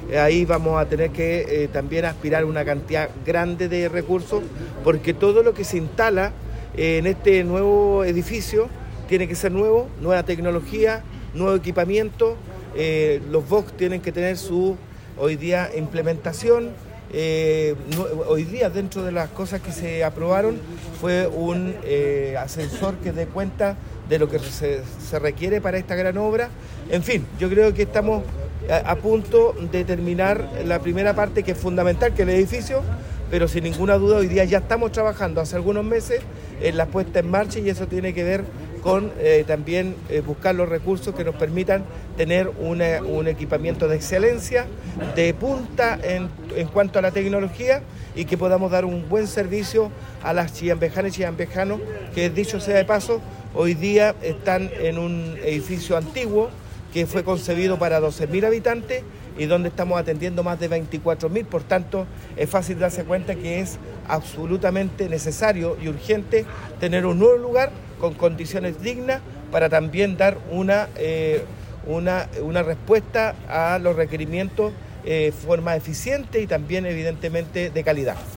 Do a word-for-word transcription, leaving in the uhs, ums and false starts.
ahí vamos a tener que eh, también aspirar a una cantidad grande de recursos, porque todo lo que se instala eh, en este nuevo edificio tiene que ser nuevo, nueva tecnología, nuevo equipamiento. Eh, los V O C tienen que tener su, hoy día, implementación. Eh, no, hoy día, dentro de las cosas que se aprobaron, fue un eh, ascensor que dé cuenta de lo que se, se requiere para esta gran obra. En fin, yo creo que estamos a, a punto de terminar la primera parte, que es fundamental, que es el edificio, pero sin ninguna duda hoy día ya estamos trabajando hace algunos meses en la puesta en marcha, y eso tiene que ver con eh, también eh, buscar los recursos que nos permitan tener una, un equipamiento de excelencia, de punta en, en cuanto a la tecnología, y que podamos dar un buen servicio a las chillambejanas y chillambejanos, que, dicho sea de paso, hoy día están en un edificio antiguo que fue concebido para doce mil habitantes y donde estamos atendiendo más de veinticuatro mil. Por tanto, es fácil darse cuenta que es absolutamente necesario y urgente tener un nuevo lugar con condiciones dignas para también dar una, eh, una, una respuesta a los requerimientos de eh, forma eficiente y también, evidentemente, de calidad.